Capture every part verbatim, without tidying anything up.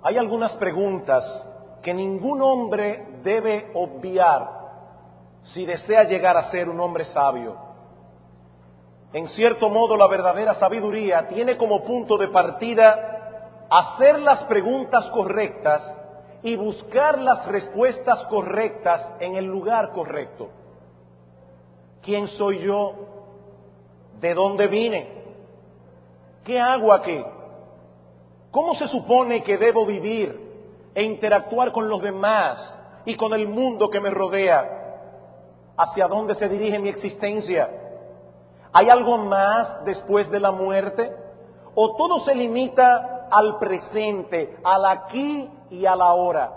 Hay algunas preguntas que ningún hombre debe obviar si desea llegar a ser un hombre sabio. En cierto modo, la verdadera sabiduría tiene como punto de partida hacer las preguntas correctas y buscar las respuestas correctas en el lugar correcto. ¿Quién soy yo? ¿De dónde vine? ¿Qué hago aquí? ¿Cómo se supone que debo vivir e interactuar con los demás y con el mundo que me rodea? ¿Hacia dónde se dirige mi existencia? ¿Hay algo más después de la muerte? ¿O todo se limita al presente, al aquí y al ahora?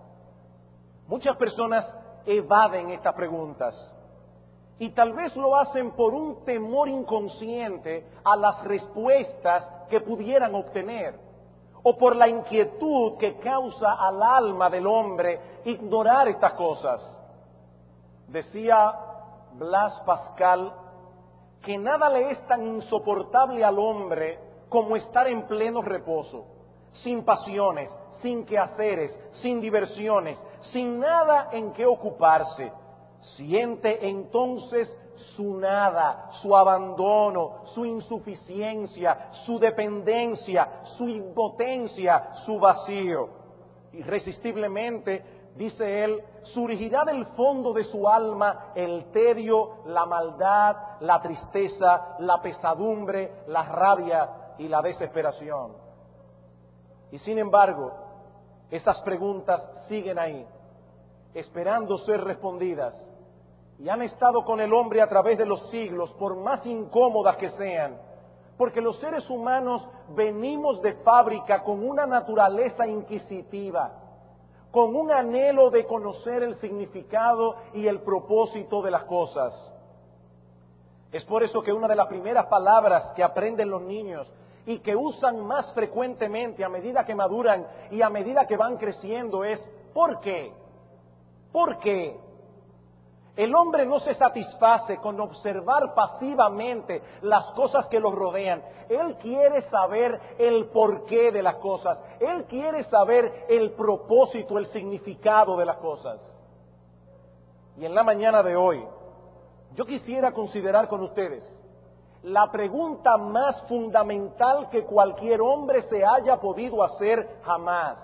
Muchas personas evaden estas preguntas y tal vez lo hacen por un temor inconsciente a las respuestas que pudieran obtener, o por la inquietud que causa al alma del hombre ignorar estas cosas. Decía Blas Pascal que nada le es tan insoportable al hombre como estar en pleno reposo, sin pasiones, sin quehaceres, sin diversiones, sin nada en qué ocuparse. Siente entonces su nada, su abandono, su insuficiencia, su dependencia, su impotencia, su vacío. Irresistiblemente, dice él, surgirá del fondo de su alma el tedio, la maldad, la tristeza, la pesadumbre, la rabia y la desesperación. Y sin embargo, esas preguntas siguen ahí, esperando ser respondidas, y han estado con el hombre a través de los siglos, por más incómodas que sean, porque los seres humanos venimos de fábrica con una naturaleza inquisitiva, con un anhelo de conocer el significado y el propósito de las cosas. Es por eso que una de las primeras palabras que aprenden los niños y que usan más frecuentemente a medida que maduran y a medida que van creciendo es ¿por qué? ¿Por qué? El hombre no se satisface con observar pasivamente las cosas que los rodean. Él quiere saber el porqué de las cosas. Él quiere saber el propósito, el significado de las cosas. Y en la mañana de hoy, yo quisiera considerar con ustedes la pregunta más fundamental que cualquier hombre se haya podido hacer jamás.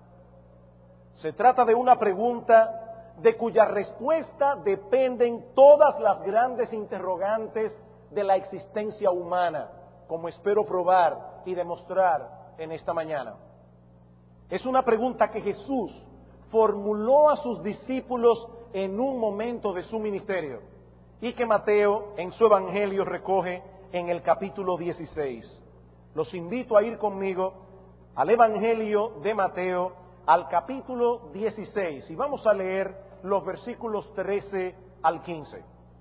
Se trata de una pregunta de cuya respuesta dependen todas las grandes interrogantes de la existencia humana, como espero probar y demostrar en esta mañana. Es una pregunta que Jesús formuló a sus discípulos en un momento de su ministerio y que Mateo en su Evangelio recoge en el capítulo dieciséis. Los invito a ir conmigo al Evangelio de Mateo, al capítulo dieciséis, y vamos a leer los versículos trece al quince.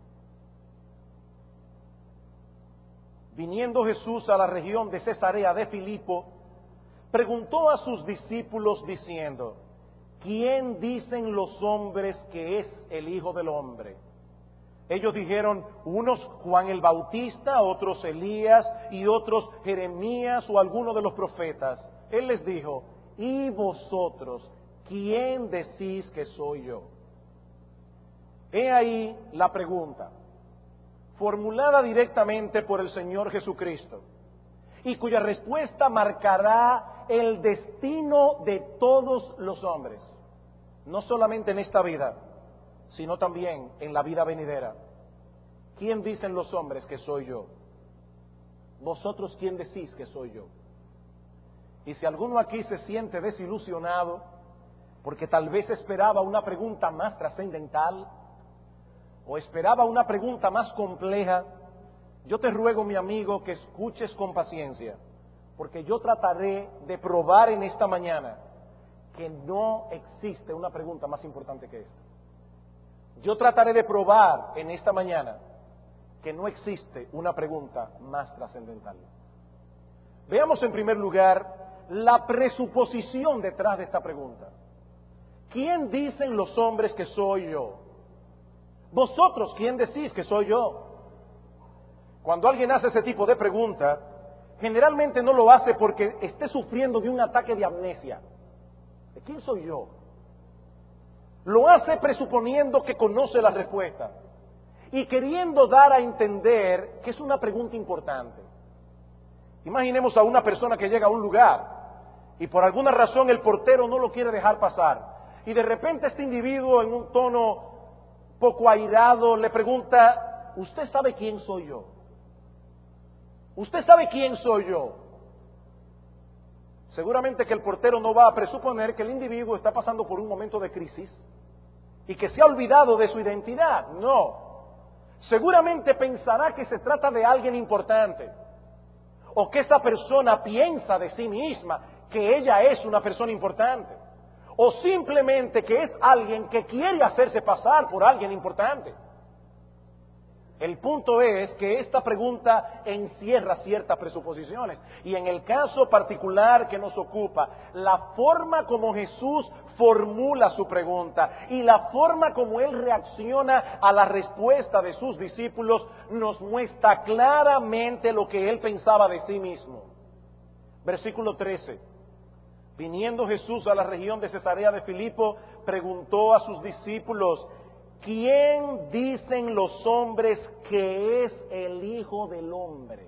Viniendo Jesús a la región de Cesarea de Filipo, preguntó a sus discípulos diciendo: ¿quién dicen los hombres que es el Hijo del Hombre? Ellos dijeron, unos Juan el Bautista, otros Elías y otros Jeremías o alguno de los profetas. Él les dijo: ¿y vosotros quién decís que soy yo? He ahí la pregunta, formulada directamente por el Señor Jesucristo, y cuya respuesta marcará el destino de todos los hombres, no solamente en esta vida, sino también en la vida venidera. ¿Quién dicen los hombres que soy yo? ¿Vosotros quién decís que soy yo? Y si alguno aquí se siente desilusionado, porque tal vez esperaba una pregunta más trascendental, o esperaba una pregunta más compleja, yo te ruego, mi amigo, que escuches con paciencia, porque yo trataré de probar en esta mañana que no existe una pregunta más importante que esta. Yo trataré de probar en esta mañana que no existe una pregunta más trascendental. Veamos en primer lugar la presuposición detrás de esta pregunta. ¿Quién dicen los hombres que soy yo? ¿Vosotros quién decís que soy yo? Cuando alguien hace ese tipo de pregunta, generalmente no lo hace porque esté sufriendo de un ataque de amnesia. ¿De quién soy yo? Lo hace presuponiendo que conoce la respuesta y queriendo dar a entender que es una pregunta importante. Imaginemos a una persona que llega a un lugar y por alguna razón el portero no lo quiere dejar pasar. Y de repente este individuo en un tono poco airado le pregunta, ¿usted sabe quién soy yo? ¿Usted sabe quién soy yo? Seguramente que el portero no va a presuponer que el individuo está pasando por un momento de crisis y que se ha olvidado de su identidad. No. Seguramente pensará que se trata de alguien importante o que esa persona piensa de sí misma que ella es una persona importante o simplemente que es alguien que quiere hacerse pasar por alguien importante. El punto es que esta pregunta encierra ciertas presuposiciones y en el caso particular que nos ocupa, la forma como Jesús formula su pregunta y la forma como Él reacciona a la respuesta de sus discípulos nos muestra claramente lo que Él pensaba de sí mismo. Versículo trece. Viniendo Jesús a la región de Cesarea de Filipo, preguntó a sus discípulos, ¿quién dicen los hombres que es el Hijo del Hombre?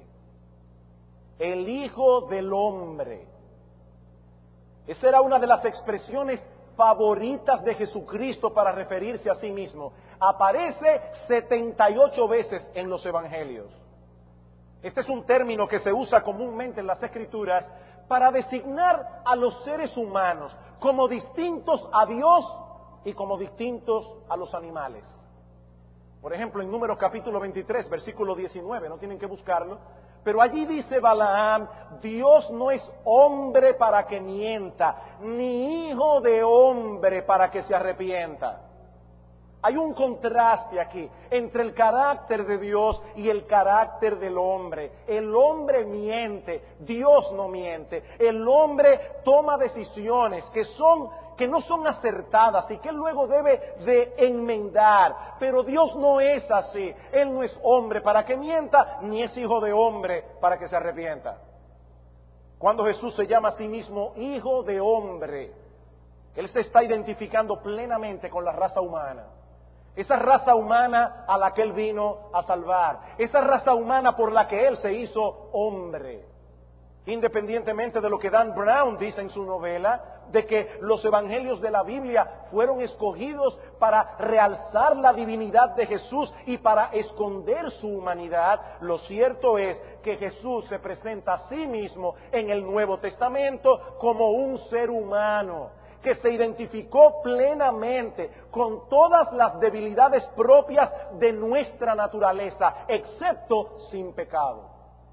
El Hijo del Hombre. Esa era una de las expresiones favoritas de Jesucristo para referirse a sí mismo. Aparece setenta y ocho veces en los Evangelios. Este es un término que se usa comúnmente en las Escrituras para designar a los seres humanos como distintos a Dios y como distintos a los animales. Por ejemplo, en Números capítulo veintitrés, versículo diecinueve, no tienen que buscarlo, pero allí dice Balaam, Dios no es hombre para que mienta, ni hijo de hombre para que se arrepienta. Hay un contraste aquí entre el carácter de Dios y el carácter del hombre. El hombre miente, Dios no miente. El hombre toma decisiones que son que no son acertadas y que él luego debe de enmendar. Pero Dios no es así. Él no es hombre para que mienta, ni es hijo de hombre para que se arrepienta. Cuando Jesús se llama a sí mismo hijo de hombre, Él se está identificando plenamente con la raza humana. Esa raza humana a la que Él vino a salvar. Esa raza humana por la que Él se hizo hombre. Independientemente de lo que Dan Brown dice en su novela, de que los evangelios de la Biblia fueron escogidos para realzar la divinidad de Jesús y para esconder su humanidad, lo cierto es que Jesús se presenta a sí mismo en el Nuevo Testamento como un ser humano que se identificó plenamente con todas las debilidades propias de nuestra naturaleza, excepto sin pecado.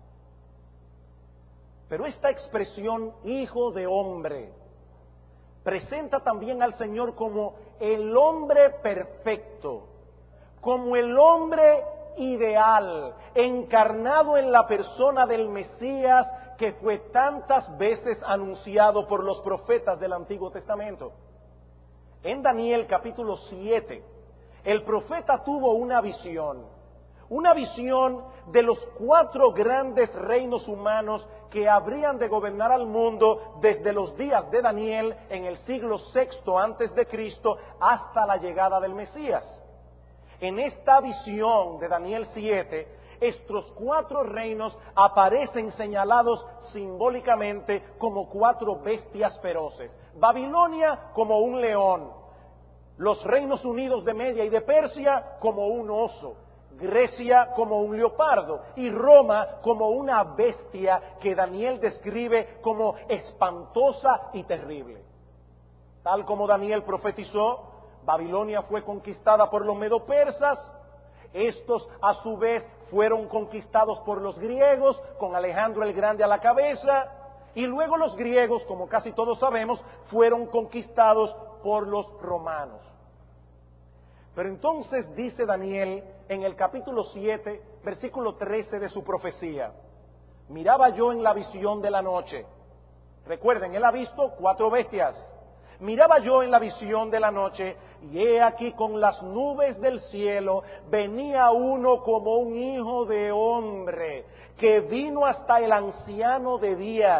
Pero esta expresión, hijo de hombre, presenta también al Señor como el hombre perfecto, como el hombre ideal, encarnado en la persona del Mesías que fue tantas veces anunciado por los profetas del Antiguo Testamento. En Daniel capítulo siete, el profeta tuvo una visión, una visión de los cuatro grandes reinos humanos que habrían de gobernar al mundo desde los días de Daniel en el siglo sexto antes de Cristo hasta la llegada del Mesías. En esta visión de Daniel siete, estos cuatro reinos aparecen señalados simbólicamente como cuatro bestias feroces. Babilonia como un león, los reinos unidos de Media y de Persia como un oso, Grecia como un leopardo y Roma como una bestia que Daniel describe como espantosa y terrible. Tal como Daniel profetizó, Babilonia fue conquistada por los medo-persas. Estos, a su vez, fueron conquistados por los griegos, con Alejandro el Grande a la cabeza, y luego los griegos, como casi todos sabemos, fueron conquistados por los romanos. Pero entonces dice Daniel en el capítulo siete, versículo trece de su profecía, miraba yo en la visión de la noche. Recuerden, él ha visto cuatro bestias. Miraba yo en la visión de la noche, y he aquí con las nubes del cielo venía uno como un hijo de hombre, que vino hasta el anciano de días,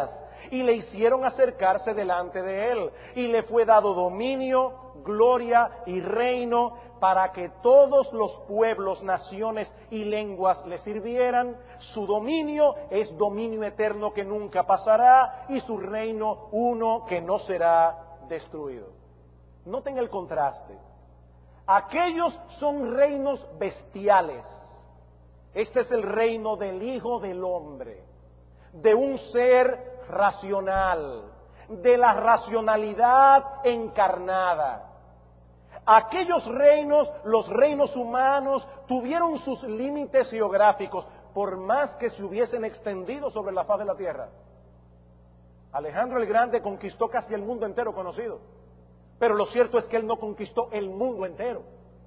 y le hicieron acercarse delante de él. Y le fue dado dominio, gloria y reino para que todos los pueblos, naciones y lenguas le sirvieran. Su dominio es dominio eterno que nunca pasará y su reino uno que no será destruido. Noten el contraste. Aquellos son reinos bestiales. Este es el reino del Hijo del Hombre, de un ser racional, de la racionalidad encarnada. Aquellos reinos, los reinos humanos, tuvieron sus límites geográficos, por más que se hubiesen extendido sobre la faz de la tierra. Alejandro el Grande conquistó casi el mundo entero conocido, pero lo cierto es que él no conquistó el mundo entero.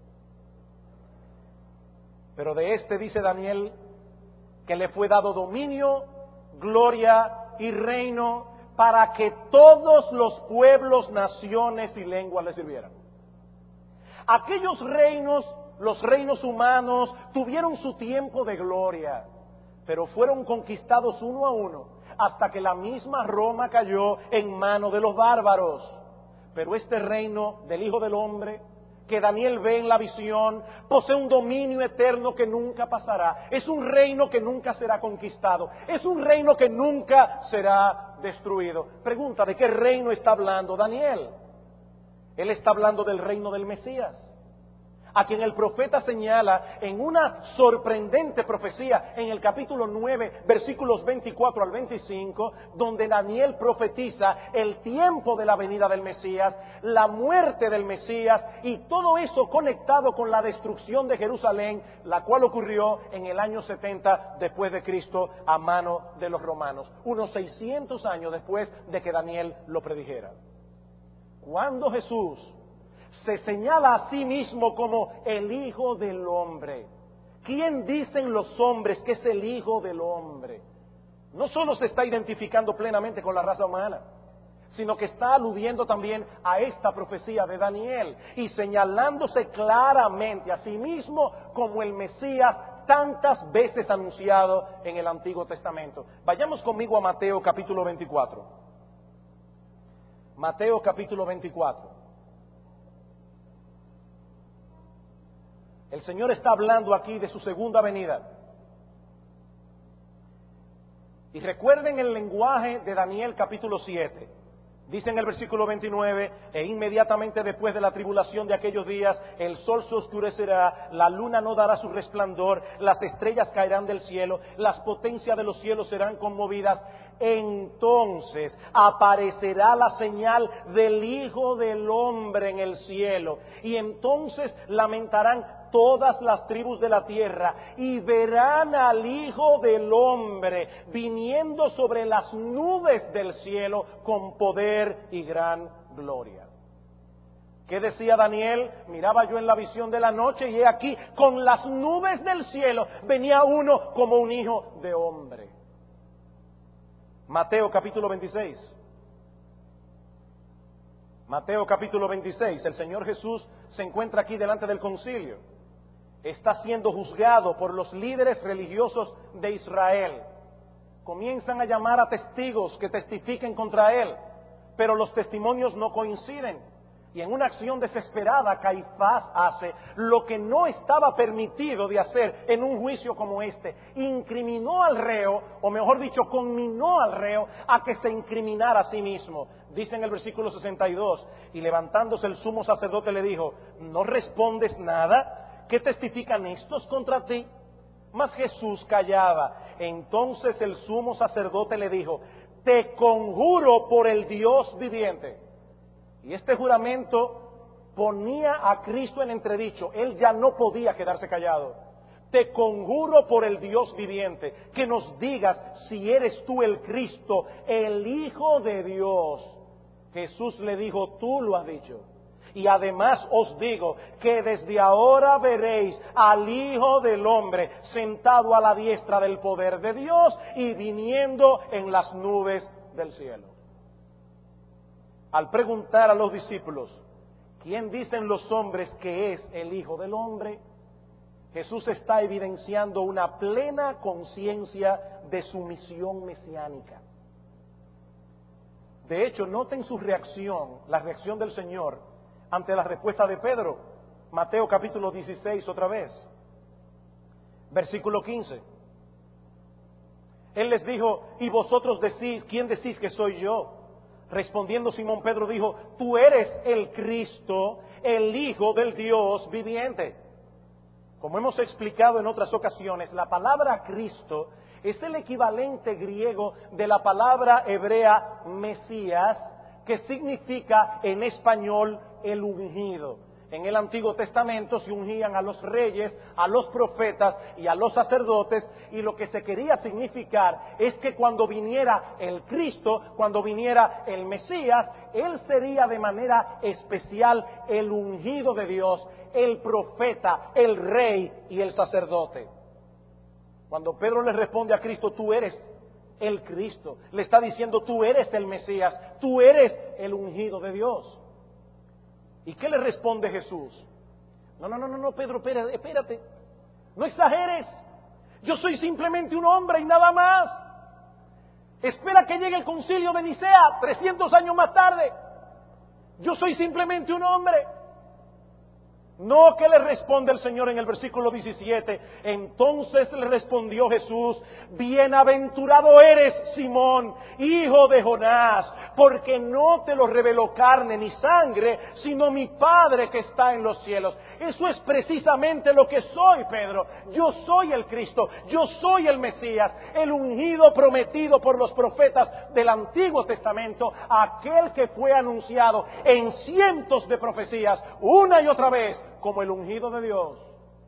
Pero de este dice Daniel que le fue dado dominio, gloria y reino para que todos los pueblos, naciones y lenguas le sirvieran. Aquellos reinos, los reinos humanos, tuvieron su tiempo de gloria, pero fueron conquistados uno a uno hasta que la misma Roma cayó en manos de los bárbaros. Pero este reino del Hijo del Hombre, que Daniel ve en la visión, posee un dominio eterno que nunca pasará. Es un reino que nunca será conquistado. Es un reino que nunca será destruido. Pregunta, ¿de qué reino está hablando Daniel? Él está hablando del reino del Mesías, a quien el profeta señala en una sorprendente profecía en el capítulo nueve, versículos veinticuatro al veinticinco, donde Daniel profetiza el tiempo de la venida del Mesías, la muerte del Mesías y todo eso conectado con la destrucción de Jerusalén, la cual ocurrió en el año setenta después de Cristo a mano de los romanos, unos seiscientos años después de que Daniel lo predijera. Cuando Jesús se señala a sí mismo como el Hijo del Hombre, ¿quién dicen los hombres que es el Hijo del Hombre? No solo se está identificando plenamente con la raza humana, sino que está aludiendo también a esta profecía de Daniel y señalándose claramente a sí mismo como el Mesías tantas veces anunciado en el Antiguo Testamento. Vayamos conmigo a Mateo capítulo veinticuatro. Mateo capítulo veinticuatro. El Señor está hablando aquí de su segunda venida. Y recuerden el lenguaje de Daniel capítulo siete. Dice en el versículo veintinueve, e inmediatamente después de la tribulación de aquellos días, el sol se oscurecerá, la luna no dará su resplandor, las estrellas caerán del cielo, las potencias de los cielos serán conmovidas. Entonces aparecerá la señal del Hijo del Hombre en el cielo, y entonces lamentarán todas las tribus de la tierra y verán al Hijo del Hombre viniendo sobre las nubes del cielo con poder y gran gloria. ¿Qué decía Daniel? Miraba yo en la visión de la noche y he aquí, con las nubes del cielo venía uno como un hijo de hombre. Mateo capítulo veintiséis. Mateo capítulo veintiséis. El Señor Jesús se encuentra aquí delante del concilio. Está siendo juzgado por los líderes religiosos de Israel. Comienzan a llamar a testigos que testifiquen contra él, pero los testimonios no coinciden. Y en una acción desesperada, Caifás hace lo que no estaba permitido de hacer en un juicio como este. Incriminó al reo, o mejor dicho, conminó al reo a que se incriminara a sí mismo. Dice en el versículo sesenta y dos, y levantándose el sumo sacerdote le dijo, ¿no respondes nada? ¿Qué testifican estos contra ti? Mas Jesús callaba. Entonces el sumo sacerdote le dijo, te conjuro por el Dios viviente. Y este juramento ponía a Cristo en entredicho. Él ya no podía quedarse callado. Te conjuro por el Dios viviente, que nos digas si eres tú el Cristo, el Hijo de Dios. Jesús le dijo, tú lo has dicho. Y además os digo que desde ahora veréis al Hijo del Hombre sentado a la diestra del poder de Dios y viniendo en las nubes del cielo. Al preguntar a los discípulos, ¿quién dicen los hombres que es el Hijo del Hombre? Jesús está evidenciando una plena conciencia de su misión mesiánica. De hecho, noten su reacción, la reacción del Señor ante la respuesta de Pedro. Mateo capítulo dieciséis otra vez, versículo quince. Él les dijo, ¿y vosotros decís, quién decís que soy yo? Respondiendo Simón Pedro dijo, tú eres el Cristo, el Hijo del Dios viviente. Como hemos explicado en otras ocasiones, la palabra Cristo es el equivalente griego de la palabra hebrea Mesías, que significa en español el ungido. En el Antiguo Testamento se ungían a los reyes, a los profetas y a los sacerdotes, y lo que se quería significar es que cuando viniera el Cristo, cuando viniera el Mesías, Él sería de manera especial el ungido de Dios, el profeta, el rey y el sacerdote. Cuando Pedro le responde a Cristo, tú eres el Cristo, le está diciendo, tú eres el Mesías, tú eres el ungido de Dios. ¿Y qué le responde Jesús? No, no, no, no, no, Pedro, espérate, espérate, no exageres, yo soy simplemente un hombre y nada más. Espera que llegue el concilio de Nicea, trescientos años más tarde. Yo soy simplemente un hombre. No, que le responde el Señor en el versículo diecisiete. Entonces le respondió Jesús, bienaventurado eres, Simón, hijo de Jonás, porque no te lo reveló carne ni sangre, sino mi Padre que está en los cielos. Eso es precisamente lo que soy, Pedro. Yo soy el Cristo, yo soy el Mesías, el ungido prometido por los profetas del Antiguo Testamento, aquel que fue anunciado en cientos de profecías, una y otra vez, como el ungido de Dios.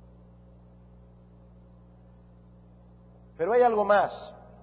Pero hay algo más.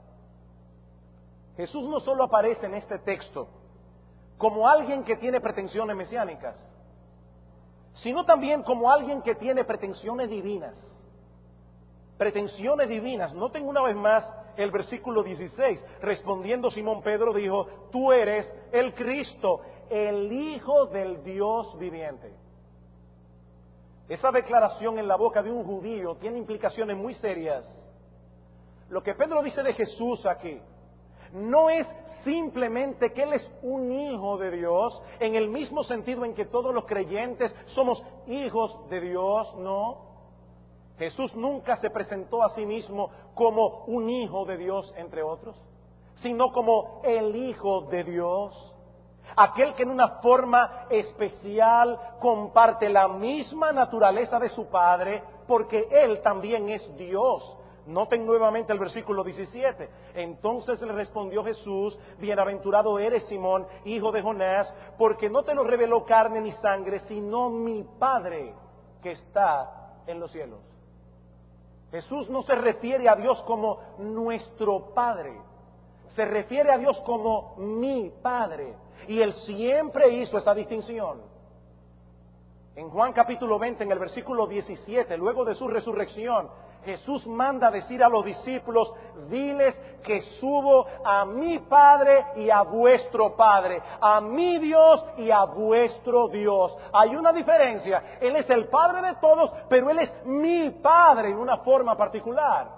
Jesús no solo aparece en este texto como alguien que tiene pretensiones mesiánicas, sino también como alguien que tiene pretensiones divinas. Pretensiones divinas. Noten una vez más el versículo dieciséis. Respondiendo Simón Pedro dijo, tú eres el Cristo, el Hijo del Dios viviente. Esa declaración en la boca de un judío tiene implicaciones muy serias. Lo que Pedro dice de Jesús aquí no es simplemente que Él es un hijo de Dios, en el mismo sentido en que todos los creyentes somos hijos de Dios, no. Jesús nunca se presentó a sí mismo como un hijo de Dios, entre otros, sino como el Hijo de Dios. Aquel que en una forma especial comparte la misma naturaleza de su Padre, porque Él también es Dios. Noten nuevamente el versículo diecisiete. Entonces le respondió Jesús, bienaventurado eres Simón, hijo de Jonás, porque no te lo reveló carne ni sangre, sino mi Padre que está en los cielos. Jesús no se refiere a Dios como nuestro Padre, se refiere a Dios como mi Padre. Y Él siempre hizo esa distinción. En Juan capítulo veinte, en el versículo diecisiete, luego de su resurrección, Jesús manda decir a los discípulos, diles que subo a mi Padre y a vuestro Padre, a mi Dios y a vuestro Dios. Hay una diferencia. Él es el Padre de todos, pero Él es mi Padre en una forma particular.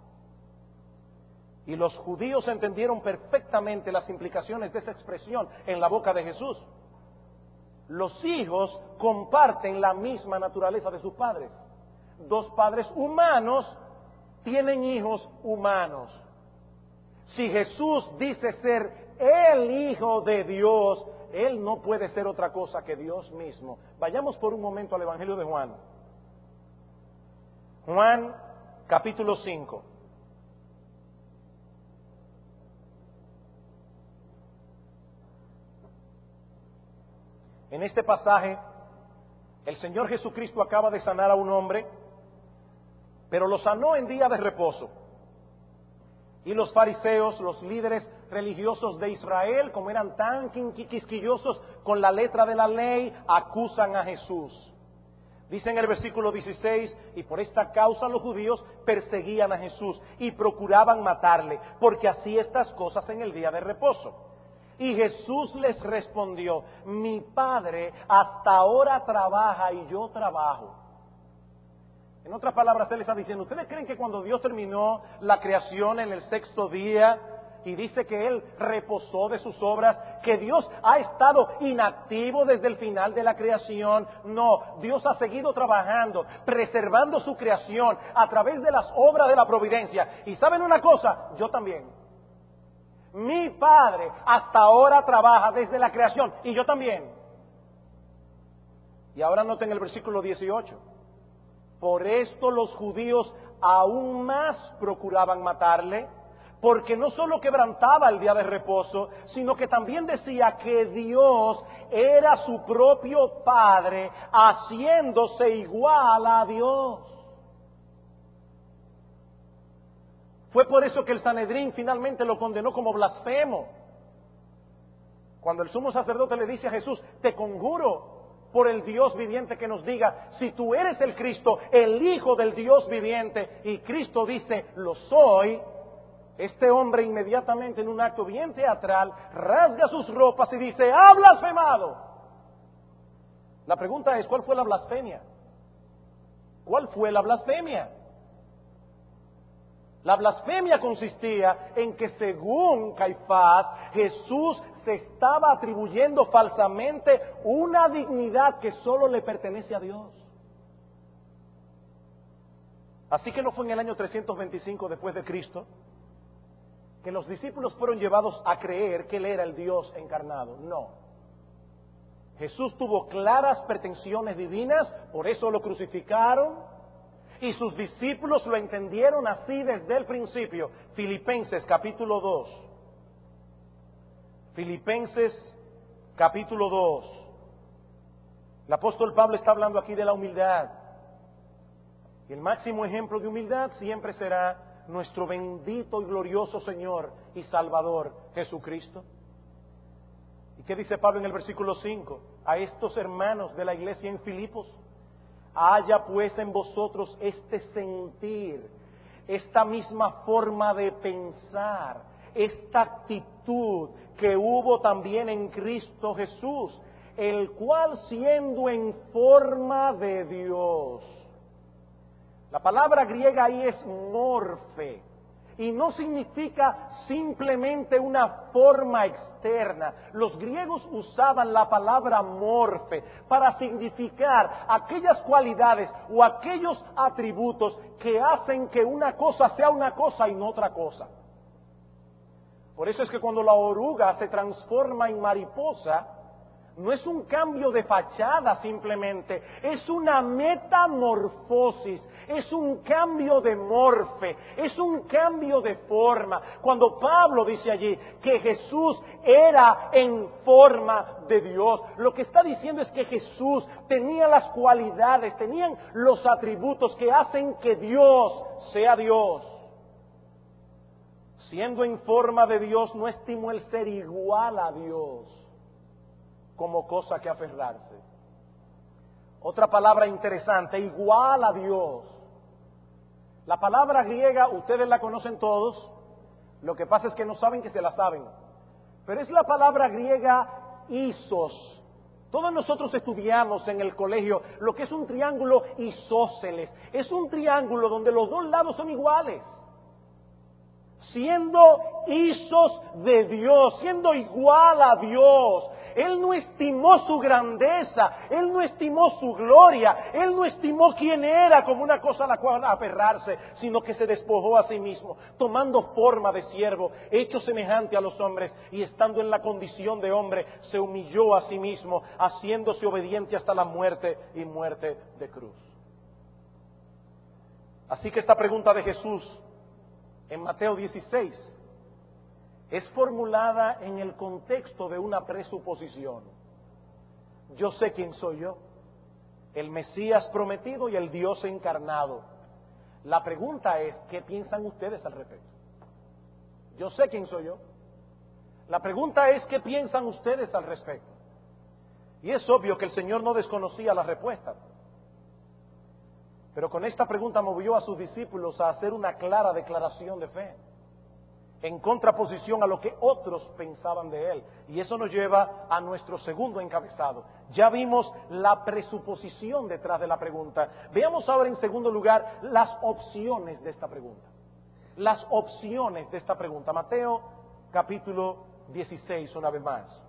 Y los judíos entendieron perfectamente las implicaciones de esa expresión en la boca de Jesús. Los hijos comparten la misma naturaleza de sus padres. Dos padres humanos tienen hijos humanos. Si Jesús dice ser el Hijo de Dios, Él no puede ser otra cosa que Dios mismo. Vayamos por un momento al Evangelio de Juan. Juan capítulo cinco. En este pasaje, el Señor Jesucristo acaba de sanar a un hombre, pero lo sanó en día de reposo. Y los fariseos, los líderes religiosos de Israel, como eran tan quisquillosos con la letra de la ley, acusan a Jesús. Dice en el versículo dieciséis, y por esta causa los judíos perseguían a Jesús y procuraban matarle, porque hacía estas cosas en el día de reposo. Y Jesús les respondió, mi Padre hasta ahora trabaja y yo trabajo. En otras palabras, Él está diciendo, ¿ustedes creen que cuando Dios terminó la creación en el sexto día y dice que Él reposó de sus obras, que Dios ha estado inactivo desde el final de la creación. No, Dios ha seguido trabajando, preservando su creación a través de las obras de la providencia. Y ¿saben una cosa? Yo también. Mi Padre hasta ahora trabaja desde la creación y yo también. Y ahora noten el versículo dieciocho. Por esto los judíos aún más procuraban matarle, porque no solo quebrantaba el día de reposo, sino que también decía que Dios era su propio Padre, haciéndose igual a Dios. Fue por eso que el Sanedrín finalmente lo condenó como blasfemo. Cuando el sumo sacerdote le dice a Jesús, te conjuro por el Dios viviente que nos diga si tú eres el Cristo, el Hijo del Dios viviente, y Cristo dice, lo soy. Este hombre inmediatamente en un acto bien teatral rasga sus ropas y dice, ¡ha blasfemado! La pregunta es, ¿cuál fue la blasfemia? ¿Cuál fue la blasfemia? La blasfemia consistía en que, según Caifás, Jesús se estaba atribuyendo falsamente una dignidad que solo le pertenece a Dios. Así que no fue en el año trescientos veinticinco después de Cristo que los discípulos fueron llevados a creer que Él era el Dios encarnado. No. Jesús tuvo claras pretensiones divinas, por eso lo crucificaron. Y sus discípulos lo entendieron así desde el principio. Filipenses capítulo dos. Filipenses capítulo dos. El apóstol Pablo está hablando aquí de la humildad. Y el máximo ejemplo de humildad siempre será nuestro bendito y glorioso Señor y Salvador Jesucristo. ¿Y qué dice Pablo en el versículo cinco? A estos hermanos de la iglesia en Filipos, haya pues en vosotros este sentir, esta misma forma de pensar, esta actitud que hubo también en Cristo Jesús, el cual siendo en forma de Dios. La palabra griega ahí es morfe, y no significa simplemente una forma externa. Los griegos usaban la palabra morfe para significar aquellas cualidades o aquellos atributos que hacen que una cosa sea una cosa y no otra cosa. Por eso es que cuando la oruga se transforma en mariposa, no es un cambio de fachada simplemente, es una metamorfosis, es un cambio de morfe, es un cambio de forma. Cuando Pablo dice allí que Jesús era en forma de Dios, lo que está diciendo es que Jesús tenía las cualidades, tenían los atributos que hacen que Dios sea Dios. Siendo en forma de Dios, no estimó el ser igual a Dios como cosa que aferrarse. Otra palabra interesante, igual a Dios. La palabra griega, ustedes la conocen todos, lo que pasa es que no saben que se la saben. Pero es la palabra griega isos. Todos nosotros estudiamos en el colegio lo que es un triángulo isósceles. Es un triángulo donde los dos lados son iguales. Siendo isos de Dios, siendo igual a Dios. Él no estimó su grandeza, Él no estimó su gloria, Él no estimó quién era como una cosa a la cual aferrarse, sino que se despojó a sí mismo, tomando forma de siervo, hecho semejante a los hombres, y estando en la condición de hombre, se humilló a sí mismo, haciéndose obediente hasta la muerte y muerte de cruz. Así que esta pregunta de Jesús en Mateo dieciséis es formulada en el contexto de una presuposición. Yo sé quién soy yo, el Mesías prometido y el Dios encarnado. La pregunta es, ¿qué piensan ustedes al respecto? Yo sé quién soy yo. La pregunta es, ¿qué piensan ustedes al respecto? Y es obvio que el Señor no desconocía la respuesta. Pero con esta pregunta movió a sus discípulos a hacer una clara declaración de fe, en contraposición a lo que otros pensaban de Él. Y eso nos lleva a nuestro segundo encabezado. Ya vimos la presuposición detrás de la pregunta. Veamos ahora en segundo lugar las opciones de esta pregunta. Las opciones de esta pregunta. Mateo capítulo dieciséis una vez más.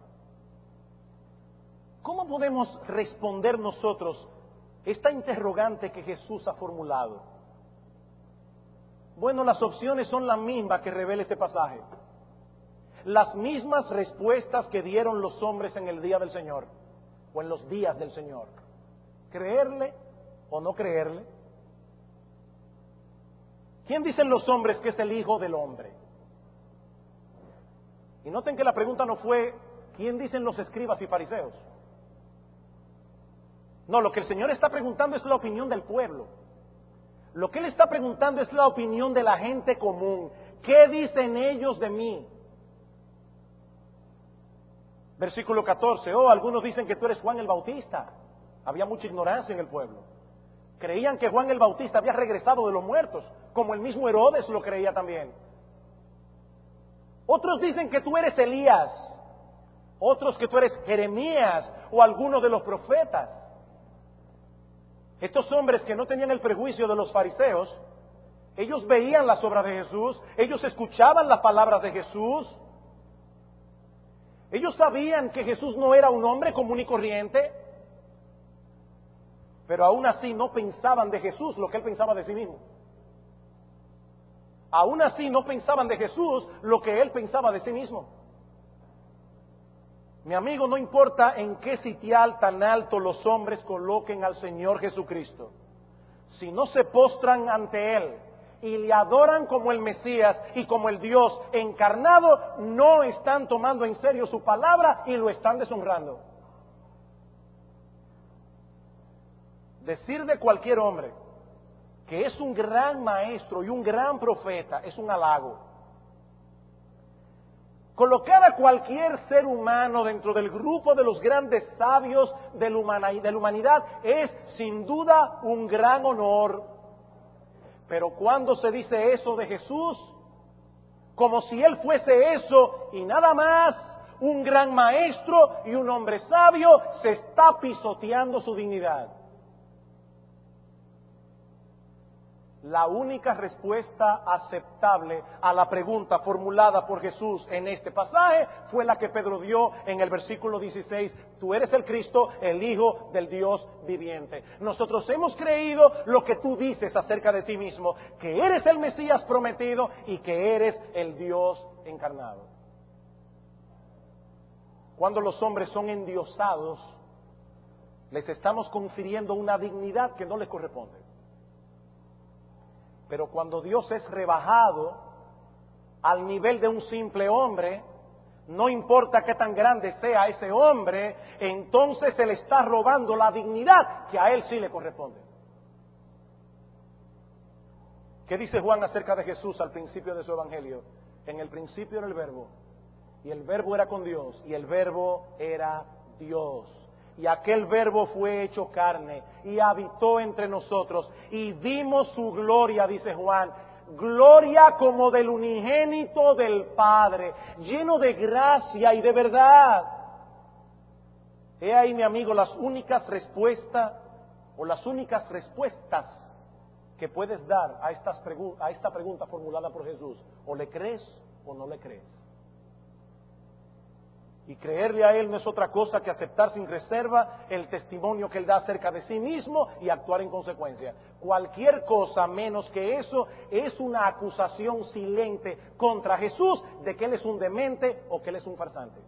¿Cómo podemos responder nosotros esta interrogante que Jesús ha formulado? Bueno, las opciones son las mismas que revela este pasaje. Las mismas respuestas que dieron los hombres en el día del Señor, o en los días del Señor. ¿Creerle o no creerle? ¿Quién dicen los hombres que es el Hijo del Hombre? Y noten que la pregunta no fue, ¿quién dicen los escribas y fariseos? No, lo que el Señor está preguntando es la opinión del pueblo. Lo que Él está preguntando es la opinión de la gente común. ¿Qué dicen ellos de mí? Versículo catorce. Oh, algunos dicen que tú eres Juan el Bautista. Había mucha ignorancia en el pueblo. Creían que Juan el Bautista había regresado de los muertos, como el mismo Herodes lo creía también. Otros dicen que tú eres Elías. Otros que tú eres Jeremías o alguno de los profetas. Estos hombres que no tenían el prejuicio de los fariseos, ellos veían las obras de Jesús, ellos escuchaban las palabras de Jesús, ellos sabían que Jesús no era un hombre común y corriente, pero aún así no pensaban de Jesús lo que Él pensaba de sí mismo. Aún así no pensaban de Jesús lo que Él pensaba de sí mismo. Mi amigo, no importa en qué sitial tan alto los hombres coloquen al Señor Jesucristo, si no se postran ante Él y le adoran como el Mesías y como el Dios encarnado, no están tomando en serio su palabra y lo están deshonrando. Decir de cualquier hombre que es un gran maestro y un gran profeta es un halago. Colocar a cualquier ser humano dentro del grupo de los grandes sabios de la humanidad es sin duda un gran honor. Pero cuando se dice eso de Jesús, como si Él fuese eso y nada más, un gran maestro y un hombre sabio, se está pisoteando su dignidad. La única respuesta aceptable a la pregunta formulada por Jesús en este pasaje fue la que Pedro dio en el versículo dieciséis. Tú eres el Cristo, el Hijo del Dios viviente. Nosotros hemos creído lo que tú dices acerca de ti mismo, que eres el Mesías prometido y que eres el Dios encarnado. Cuando los hombres son endiosados, les estamos confiriendo una dignidad que no les corresponde. Pero cuando Dios es rebajado al nivel de un simple hombre, no importa qué tan grande sea ese hombre, entonces se le está robando la dignidad que a él sí le corresponde. ¿Qué dice Juan acerca de Jesús al principio de su evangelio? En el principio era el Verbo, y el Verbo era con Dios, y el Verbo era Dios. Y aquel Verbo fue hecho carne y habitó entre nosotros y vimos su gloria, dice Juan, gloria como del unigénito del Padre, lleno de gracia y de verdad. He ahí, mi amigo, las únicas respuestas o las únicas respuestas que puedes dar a, estas pregu- a esta pregunta formulada por Jesús. O le crees o no le crees. Y creerle a Él no es otra cosa que aceptar sin reserva el testimonio que Él da acerca de sí mismo y actuar en consecuencia. Cualquier cosa menos que eso es una acusación silente contra Jesús de que Él es un demente o que Él es un farsante.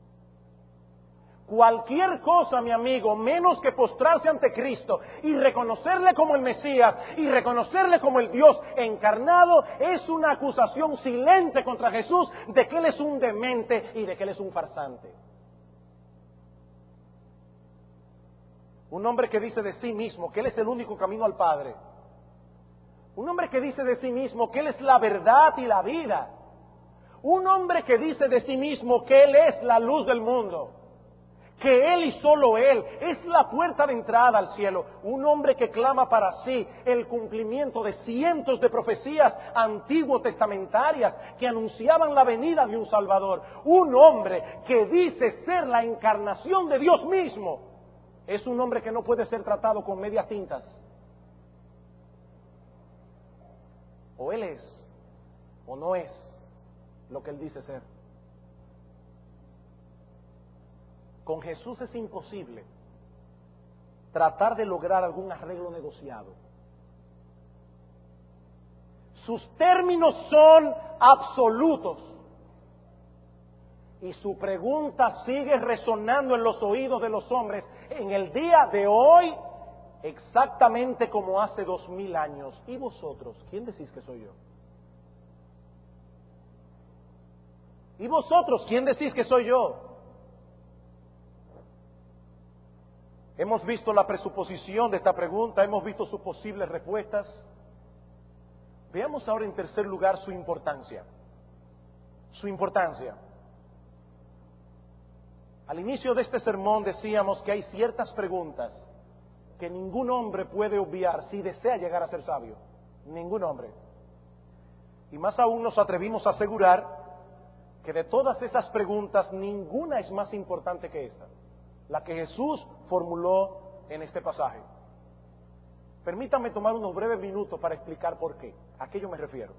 Cualquier cosa, mi amigo, menos que postrarse ante Cristo y reconocerle como el Mesías y reconocerle como el Dios encarnado, es una acusación silente contra Jesús de que Él es un demente y de que Él es un farsante. Un hombre que dice de sí mismo que Él es el único camino al Padre. Un hombre que dice de sí mismo que Él es la verdad y la vida. Un hombre que dice de sí mismo que Él es la luz del mundo. Que Él y solo Él es la puerta de entrada al cielo. Un hombre que clama para sí el cumplimiento de cientos de profecías antiguo testamentarias que anunciaban la venida de un Salvador. Un hombre que dice ser la encarnación de Dios mismo. Es un hombre que no puede ser tratado con medias tintas. O Él es, o no es lo que Él dice ser. Con Jesús es imposible tratar de lograr algún arreglo negociado. Sus términos son absolutos. Y su pregunta sigue resonando en los oídos de los hombres en el día de hoy, exactamente como hace dos mil años. ¿Y vosotros? ¿Quién decís que soy yo? ¿Y vosotros? ¿Quién decís que soy yo? Hemos visto la presuposición de esta pregunta, hemos visto sus posibles respuestas. Veamos ahora en tercer lugar su importancia. Su importancia. Al inicio de este sermón decíamos que hay ciertas preguntas que ningún hombre puede obviar si desea llegar a ser sabio. Ningún hombre. Y más aún nos atrevimos a asegurar que de todas esas preguntas ninguna es más importante que esta, la que Jesús formuló en este pasaje. Permítanme tomar unos breves minutos para explicar por qué. ¿A qué yo me refiero?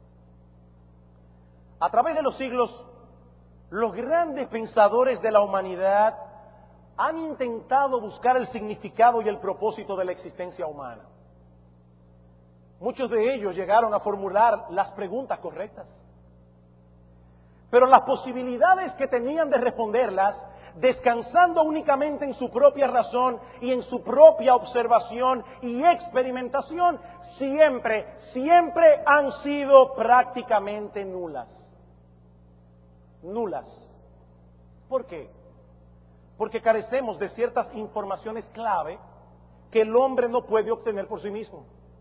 A través de los siglos, los grandes pensadores de la humanidad han intentado buscar el significado y el propósito de la existencia humana. Muchos de ellos llegaron a formular las preguntas correctas. Pero las posibilidades que tenían de responderlas, descansando únicamente en su propia razón y en su propia observación y experimentación, siempre, siempre han sido prácticamente nulas. Nulas. ¿Por qué? Porque carecemos de ciertas informaciones clave que el hombre no puede obtener por sí mismo.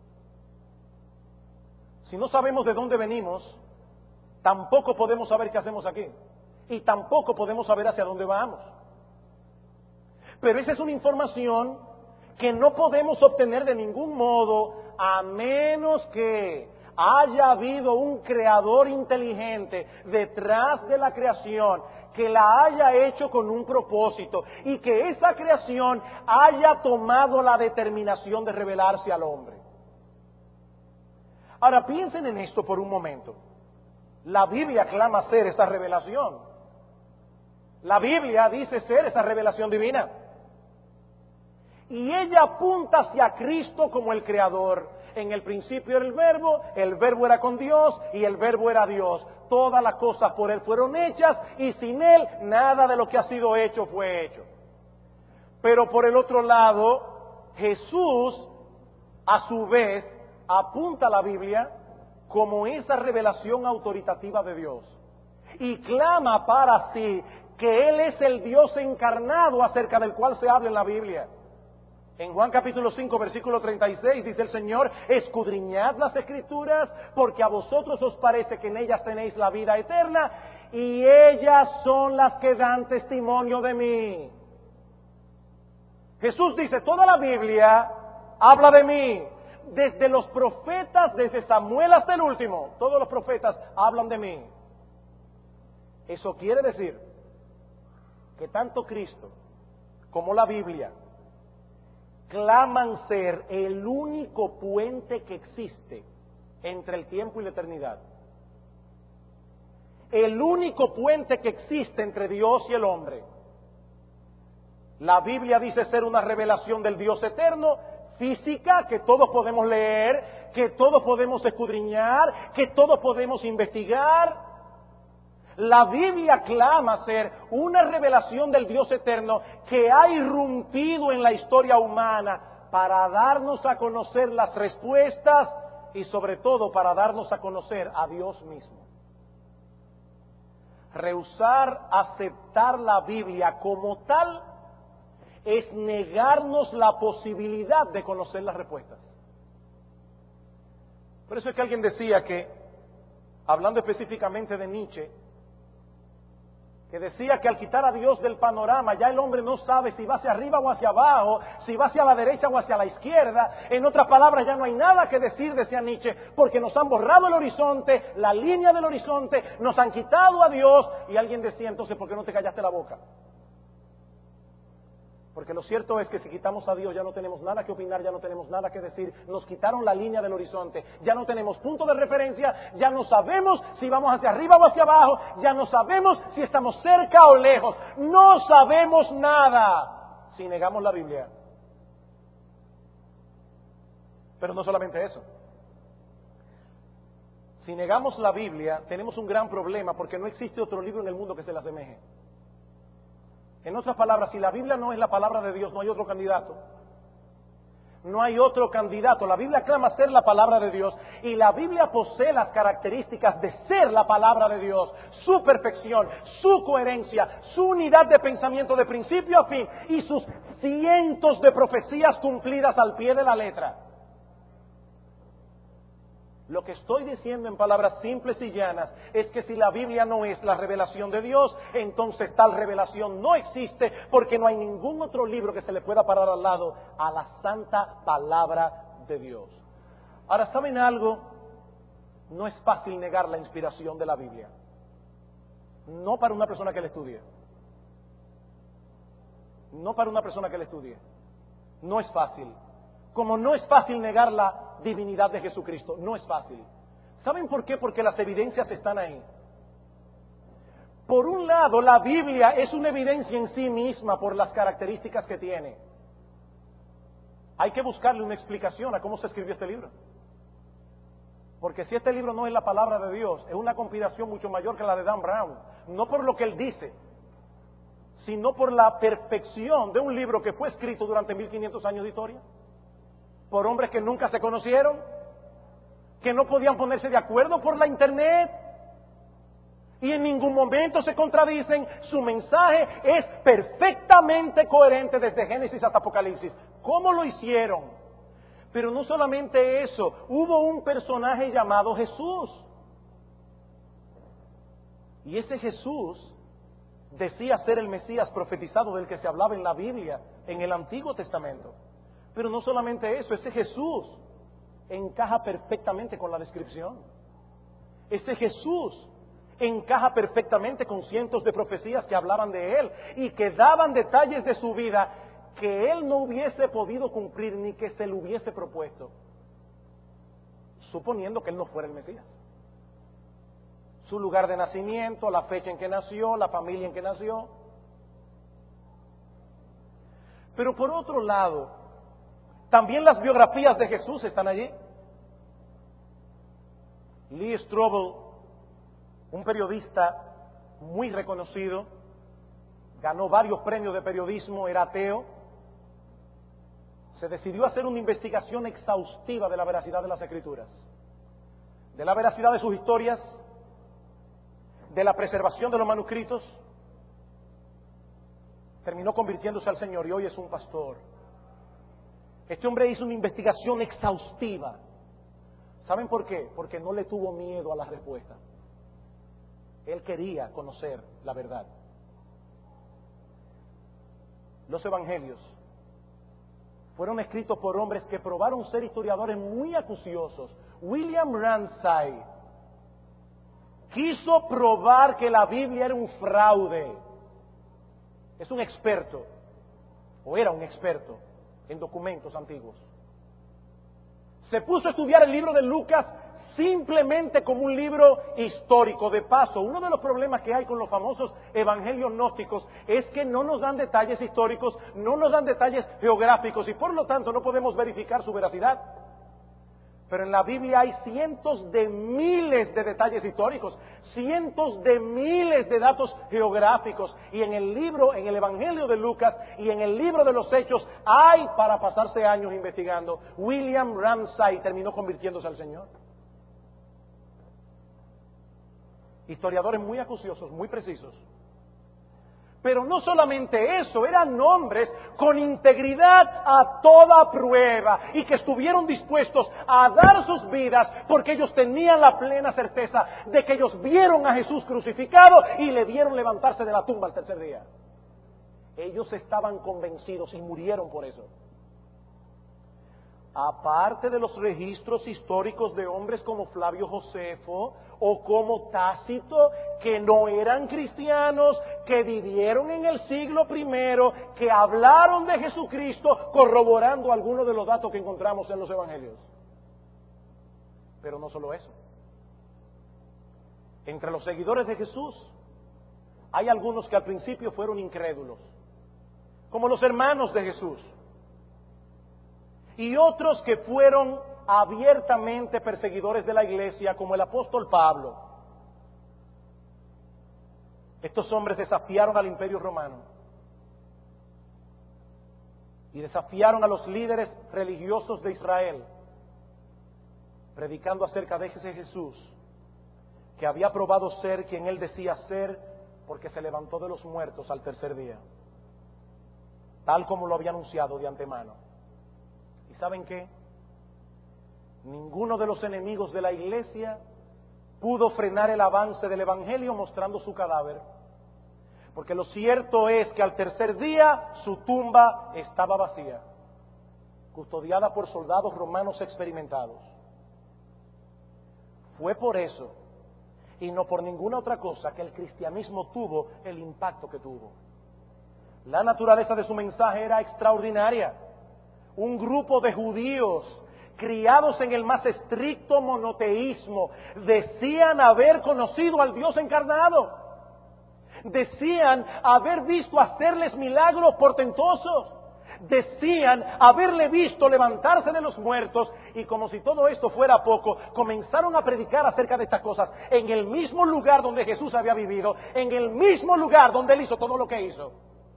Si no sabemos de dónde venimos, tampoco podemos saber qué hacemos aquí. Y tampoco podemos saber hacia dónde vamos. Pero esa es una información que no podemos obtener de ningún modo a menos que haya habido un creador inteligente detrás de la creación que la haya hecho con un propósito y que esa creación haya tomado la determinación de revelarse al hombre. Ahora piensen en esto por un momento. La Biblia clama ser esa revelación. La Biblia dice ser esa revelación divina. Y ella apunta hacia Cristo como el Creador. En el principio era el Verbo, el Verbo era con Dios y el Verbo era Dios. Todas las cosas por Él fueron hechas y sin Él nada de lo que ha sido hecho fue hecho. Pero por el otro lado, Jesús, a su vez, apunta a la Biblia como esa revelación autoritativa de Dios. Y clama para sí que Él es el Dios encarnado acerca del cual se habla en la Biblia. En Juan capítulo cinco, versículo treinta y seis, dice el Señor: escudriñad las Escrituras, porque a vosotros os parece que en ellas tenéis la vida eterna, y ellas son las que dan testimonio de mí. Jesús dice, toda la Biblia habla de mí. Desde los profetas, desde Samuel hasta el último, todos los profetas hablan de mí. Eso quiere decir que tanto Cristo como la Biblia claman ser el único puente que existe entre el tiempo y la eternidad. El único puente que existe entre Dios y el hombre. La Biblia dice ser una revelación del Dios eterno, física, que todos podemos leer, que todos podemos escudriñar, que todos podemos investigar. La Biblia clama ser una revelación del Dios eterno que ha irrumpido en la historia humana para darnos a conocer las respuestas y sobre todo para darnos a conocer a Dios mismo. Rehusar aceptar la Biblia como tal es negarnos la posibilidad de conocer las respuestas. Por eso es que alguien decía que, hablando específicamente de Nietzsche, que decía que al quitar a Dios del panorama, ya el hombre no sabe si va hacia arriba o hacia abajo, si va hacia la derecha o hacia la izquierda. En otras palabras, ya no hay nada que decir, decía Nietzsche, porque nos han borrado el horizonte, la línea del horizonte, nos han quitado a Dios. Y alguien decía, entonces, ¿por qué no te callaste la boca? Porque lo cierto es que si quitamos a Dios ya no tenemos nada que opinar, ya no tenemos nada que decir. Nos quitaron la línea del horizonte, ya no tenemos punto de referencia, ya no sabemos si vamos hacia arriba o hacia abajo, ya no sabemos si estamos cerca o lejos. No sabemos nada si negamos la Biblia. Pero no solamente eso. Si negamos la Biblia, tenemos un gran problema porque no existe otro libro en el mundo que se le asemeje. En otras palabras, si la Biblia no es la palabra de Dios, no hay otro candidato. No hay otro candidato. La Biblia clama ser la palabra de Dios y la Biblia posee las características de ser la palabra de Dios. Su perfección, su coherencia, su unidad de pensamiento de principio a fin y sus cientos de profecías cumplidas al pie de la letra. Lo que estoy diciendo en palabras simples y llanas es que si la Biblia no es la revelación de Dios, entonces tal revelación no existe porque no hay ningún otro libro que se le pueda parar al lado a la santa palabra de Dios. Ahora, ¿saben algo? No es fácil negar la inspiración de la Biblia. No para una persona que la estudie. No para una persona que la estudie. No es fácil. Como no es fácil negar la divinidad de Jesucristo, no es fácil. ¿Saben por qué? Porque las evidencias están ahí. Por un lado, la Biblia es una evidencia en sí misma por las características que tiene. Hay que buscarle una explicación a cómo se escribió este libro. Porque si este libro no es la palabra de Dios, es una conspiración mucho mayor que la de Dan Brown. No por lo que él dice, sino por la perfección de un libro que fue escrito durante mil quinientos años de historia. Por hombres que nunca se conocieron, que no podían ponerse de acuerdo por la internet y en ningún momento se contradicen. Su mensaje es perfectamente coherente desde Génesis hasta Apocalipsis. ¿Cómo lo hicieron? Pero no solamente eso, hubo un personaje llamado Jesús. Y ese Jesús decía ser el Mesías profetizado del que se hablaba en la Biblia, en el Antiguo Testamento. Pero no solamente eso, ese Jesús encaja perfectamente con la descripción. Ese Jesús encaja perfectamente con cientos de profecías que hablaban de Él y que daban detalles de su vida que Él no hubiese podido cumplir ni que se le hubiese propuesto, suponiendo que Él no fuera el Mesías. Su lugar de nacimiento, la fecha en que nació, la familia en que nació. Pero por otro lado, también las biografías de Jesús están allí. Lee Strobel, un periodista muy reconocido, ganó varios premios de periodismo, era ateo, se decidió a hacer una investigación exhaustiva de la veracidad de las Escrituras, de la veracidad de sus historias, de la preservación de los manuscritos. Terminó convirtiéndose al Señor y hoy es un pastor. Este hombre hizo una investigación exhaustiva. ¿Saben por qué? Porque no le tuvo miedo a la respuesta. Él quería conocer la verdad. Los evangelios fueron escritos por hombres que probaron ser historiadores muy acuciosos. William Ramsay quiso probar que la Biblia era un fraude. Es un experto, o era un experto, en documentos antiguos. Se puso a estudiar el libro de Lucas simplemente como un libro histórico. De paso, uno de los problemas que hay con los famosos evangelios gnósticos es que no nos dan detalles históricos, no nos dan detalles geográficos y por lo tanto no podemos verificar su veracidad. Pero en la Biblia hay cientos de miles de detalles históricos, cientos de miles de datos geográficos. Y en el libro, en el Evangelio de Lucas y en el libro de los Hechos, hay para pasarse años investigando. William Ramsay terminó convirtiéndose al Señor. Historiadores muy acuciosos, muy precisos. Pero no solamente eso, eran hombres con integridad a toda prueba y que estuvieron dispuestos a dar sus vidas porque ellos tenían la plena certeza de que ellos vieron a Jesús crucificado y le vieron levantarse de la tumba al tercer día. Ellos estaban convencidos y murieron por eso. aparte de los registros históricos de hombres como Flavio Josefo o como Tácito, que no eran cristianos, que vivieron en el siglo primero, que hablaron de Jesucristo, corroborando algunos de los datos que encontramos en los evangelios. Pero no solo eso. Entre los seguidores de Jesús hay algunos que al principio fueron incrédulos, como los hermanos de Jesús, y otros que fueron abiertamente perseguidores de la iglesia, como el apóstol Pablo. Estos hombres desafiaron al imperio romano y desafiaron a los líderes religiosos de Israel, predicando acerca de ese Jesús que había probado ser quien él decía ser, porque se levantó de los muertos al tercer día, tal como lo había anunciado de antemano. ¿Y saben qué? Ninguno de los enemigos de la iglesia pudo frenar el avance del evangelio mostrando su cadáver, porque lo cierto es que al tercer día su tumba estaba vacía, custodiada por soldados romanos experimentados. Fue por eso, y no por ninguna otra cosa, que el cristianismo tuvo el impacto que tuvo. La naturaleza de su mensaje era extraordinaria. Un grupo de judíos criados en el más estricto monoteísmo decían haber conocido al Dios encarnado. Decían haber visto hacerles milagros portentosos. Decían haberle visto levantarse de los muertos, y como si todo esto fuera poco, comenzaron a predicar acerca de estas cosas en el mismo lugar donde Jesús había vivido, en el mismo lugar donde él hizo todo lo que hizo.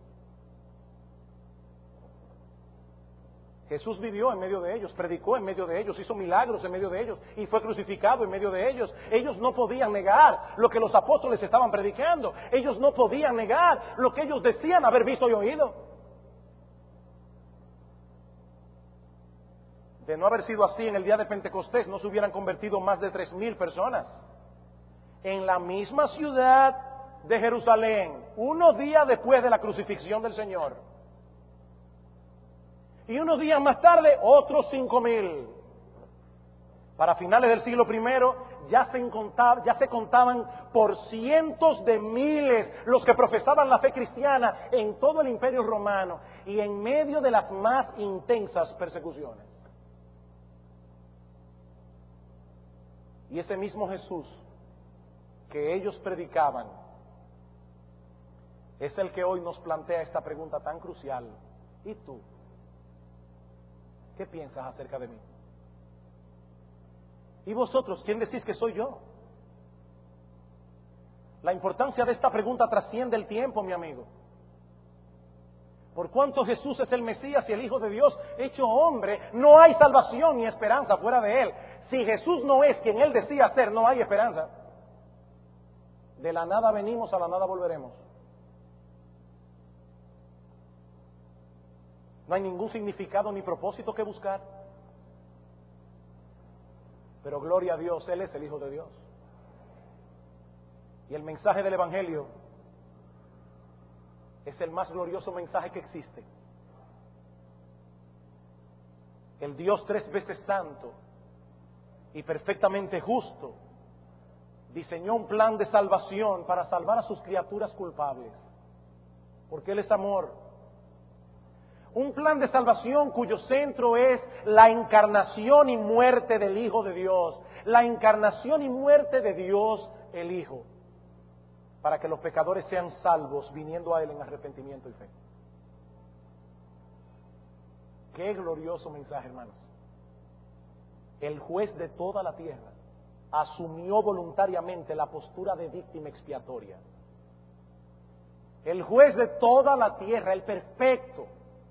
Jesús vivió en medio de ellos, predicó en medio de ellos, hizo milagros en medio de ellos y fue crucificado en medio de ellos. Ellos no podían negar lo que los apóstoles estaban predicando. Ellos no podían negar lo que ellos decían haber visto y oído. De no haber sido así, en el día de Pentecostés no se hubieran convertido más de tres mil personas. En la misma ciudad de Jerusalén, unos días después de la crucifixión del Señor. Y unos días más tarde, otros cinco mil. Para finales del siglo primero, ya se, contaba, ya se contaban por cientos de miles los que profesaban la fe cristiana en todo el Imperio Romano y en medio de las más intensas persecuciones. Y ese mismo Jesús que ellos predicaban es el que hoy nos plantea esta pregunta tan crucial. ¿Y tú? ¿Qué piensas acerca de mí? ¿Y vosotros, quién decís que soy yo? La importancia de esta pregunta trasciende el tiempo, mi amigo. Por cuanto Jesús es el Mesías y el Hijo de Dios hecho hombre, no hay salvación ni esperanza fuera de Él. Si Jesús no es quien Él decía ser, no hay esperanza. De la nada venimos, a la nada volveremos. No hay ningún significado ni propósito que buscar. Pero gloria a Dios, Él es el Hijo de Dios. Y el mensaje del Evangelio es el más glorioso mensaje que existe. El Dios tres veces santo y perfectamente justo diseñó un plan de salvación para salvar a sus criaturas culpables, porque Él es amor. Un plan de salvación cuyo centro es la encarnación y muerte del Hijo de Dios, la encarnación y muerte de Dios el Hijo, para que los pecadores sean salvos viniendo a Él en arrepentimiento y fe. Qué glorioso mensaje, hermanos. El juez de toda la tierra asumió voluntariamente la postura de víctima expiatoria. El juez de toda la tierra, el perfecto,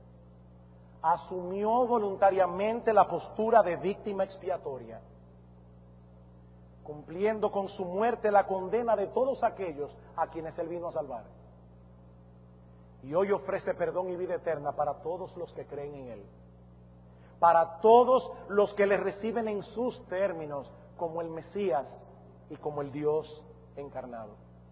asumió voluntariamente la postura de víctima expiatoria, cumpliendo con su muerte la condena de todos aquellos a quienes Él vino a salvar. Y hoy ofrece perdón y vida eterna para todos los que creen en Él, para todos los que le reciben en sus términos como el Mesías y como el Dios encarnado.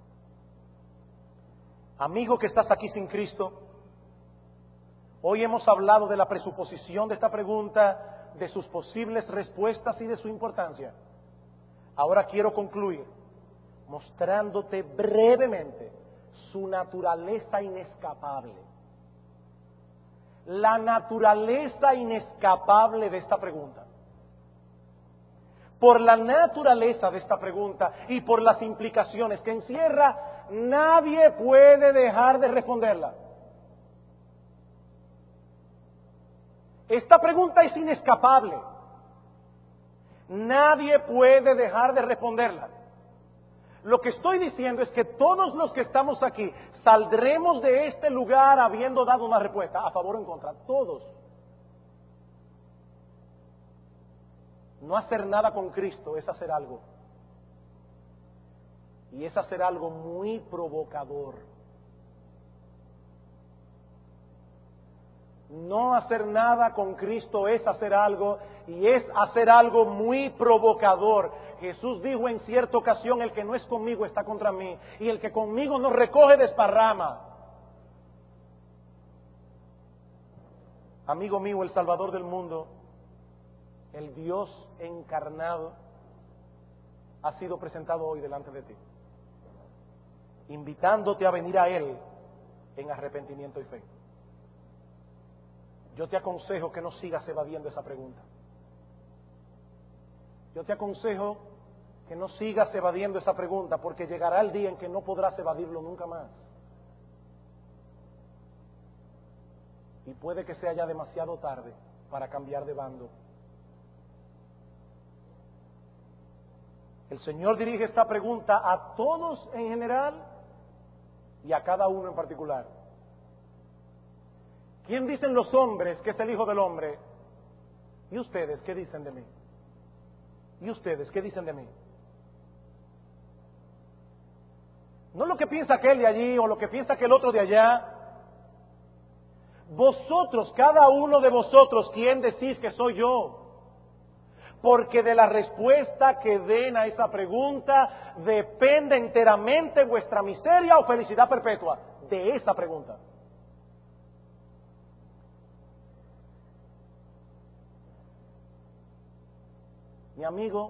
Amigo que estás aquí sin Cristo, hoy hemos hablado de la presuposición de esta pregunta de sus posibles respuestas y de su importancia. Ahora quiero concluir mostrándote brevemente su naturaleza inescapable. La naturaleza inescapable de esta pregunta. Por la naturaleza de esta pregunta y por las implicaciones que encierra, nadie puede dejar de responderla. Esta pregunta es inescapable. Nadie puede dejar de responderla. Lo que estoy diciendo es que todos los que estamos aquí saldremos de este lugar habiendo dado una respuesta, a favor o en contra, todos. No hacer nada con Cristo es hacer algo. Y es hacer algo muy provocador. No hacer nada con Cristo es hacer algo, y es hacer algo muy provocador. Jesús dijo en cierta ocasión: el que no es conmigo está contra mí, y el que conmigo no recoge desparrama. Amigo mío, el Salvador del mundo, el Dios encarnado, ha sido presentado hoy delante de ti, invitándote a venir a Él en arrepentimiento y fe. Yo te aconsejo que no sigas evadiendo esa pregunta. Yo te aconsejo que no sigas evadiendo esa pregunta, porque llegará el día en que no podrás evadirlo nunca más. Y puede que sea ya demasiado tarde para cambiar de bando. El Señor dirige esta pregunta a todos en general y a cada uno en particular. ¿Quién dicen los hombres que es el Hijo del Hombre? ¿Y ustedes qué dicen de mí? ¿Y ustedes qué dicen de mí? No lo que piensa aquel de allí o lo que piensa aquel otro de allá. Vosotros, cada uno de vosotros, ¿quién decís que soy yo? Porque de la respuesta que den a esa pregunta depende enteramente vuestra miseria o felicidad perpetua. De esa pregunta. Mi amigo,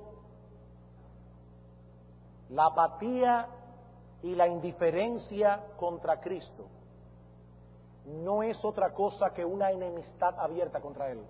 la apatía y la indiferencia contra Cristo no es otra cosa que una enemistad abierta contra Él.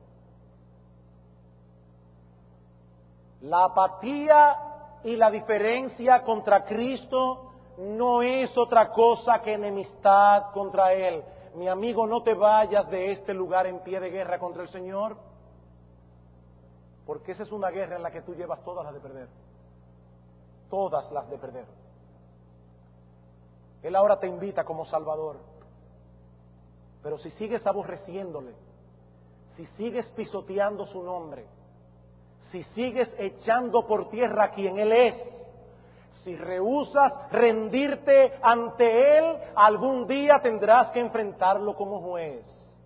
La apatía y la diferencia contra Cristo no es otra cosa que enemistad contra Él. Mi amigo, no te vayas de este lugar en pie de guerra contra el Señor, porque esa es una guerra en la que tú llevas todas las de perder. Todas las de perder. Él ahora te invita como Salvador. Pero si sigues aborreciéndole, si sigues pisoteando su nombre, si sigues echando por tierra a quien Él es, si rehusas rendirte ante Él, algún día tendrás que enfrentarlo como juez.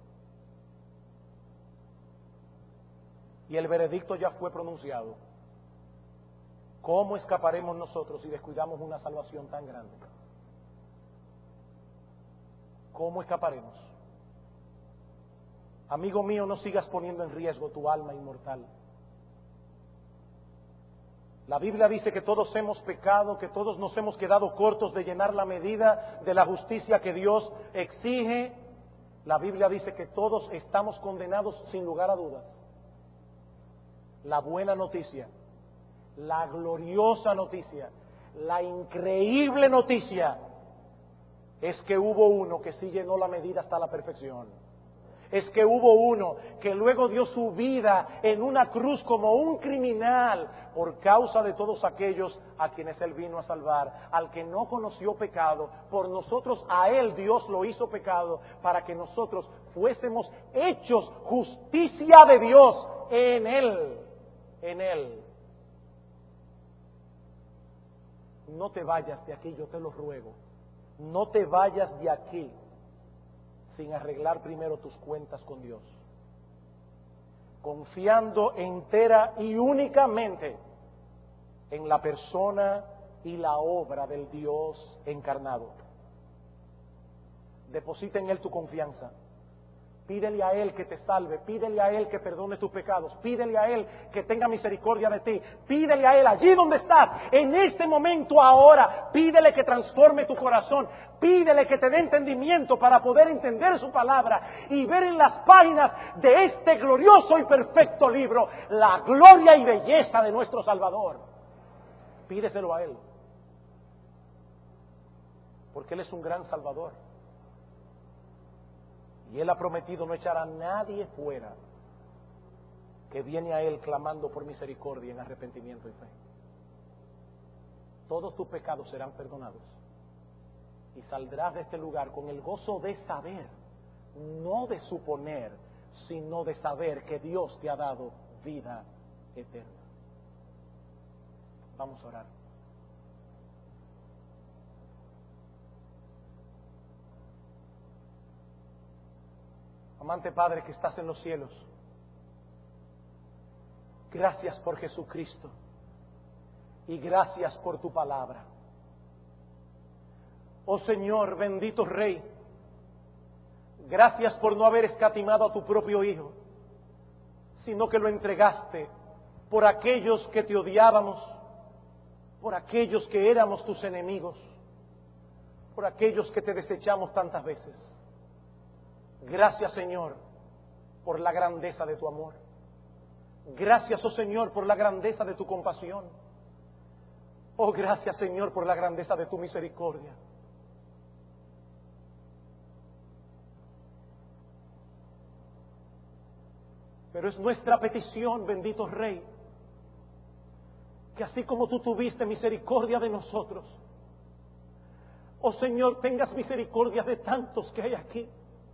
Y el veredicto ya fue pronunciado. ¿Cómo escaparemos nosotros si descuidamos una salvación tan grande? ¿Cómo escaparemos? Amigo mío, no sigas poniendo en riesgo tu alma inmortal. La Biblia dice que todos hemos pecado, que todos nos hemos quedado cortos de llenar la medida de la justicia que Dios exige. La Biblia dice que todos estamos condenados sin lugar a dudas. La buena noticia, la gloriosa noticia, la increíble noticia es que hubo uno que sí llenó la medida hasta la perfección. Es que hubo uno que luego dio su vida en una cruz como un criminal por causa de todos aquellos a quienes Él vino a salvar. Al que no conoció pecado, por nosotros a Él Dios lo hizo pecado para que nosotros fuésemos hechos justicia de Dios en Él. En Él. No te vayas de aquí, yo te lo ruego. No te vayas de aquí sin arreglar primero tus cuentas con Dios, confiando entera y únicamente en la persona y la obra del Dios encarnado. Deposita en Él tu confianza, Pídele a Él que te salve, pídele a Él que perdone tus pecados, pídele a Él que tenga misericordia de ti, pídele a Él allí donde estás, en este momento ahora, pídele que transforme tu corazón, pídele que te dé entendimiento para poder entender su palabra y ver en las páginas de este glorioso y perfecto libro la gloria y belleza de nuestro Salvador. Pídeselo a Él, porque Él es un gran Salvador. Y Él ha prometido no echar a nadie fuera que viene a Él clamando por misericordia en arrepentimiento y fe. Todos tus pecados serán perdonados y saldrás de este lugar con el gozo de saber, no de suponer, sino de saber que Dios te ha dado vida eterna. Vamos a orar. Amante Padre que estás en los cielos, gracias por Jesucristo y gracias por tu palabra. Oh Señor, bendito Rey, gracias por no haber escatimado a tu propio Hijo, sino que lo entregaste por aquellos que te odiábamos, por aquellos que éramos tus enemigos, por aquellos que te desechamos tantas veces. Gracias, Señor, por la grandeza de tu amor. Gracias, oh Señor, por la grandeza de tu compasión. Oh, gracias, Señor, por la grandeza de tu misericordia. Pero es nuestra petición, bendito Rey, que así como tú tuviste misericordia de nosotros, oh Señor, tengas misericordia de tantos que hay aquí.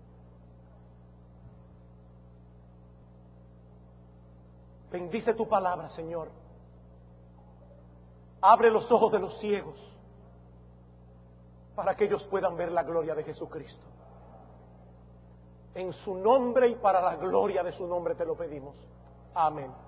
Bendice tu palabra, Señor. Abre los ojos de los ciegos para que ellos puedan ver la gloria de Jesucristo. En su nombre y para la gloria de su nombre te lo pedimos. Amén.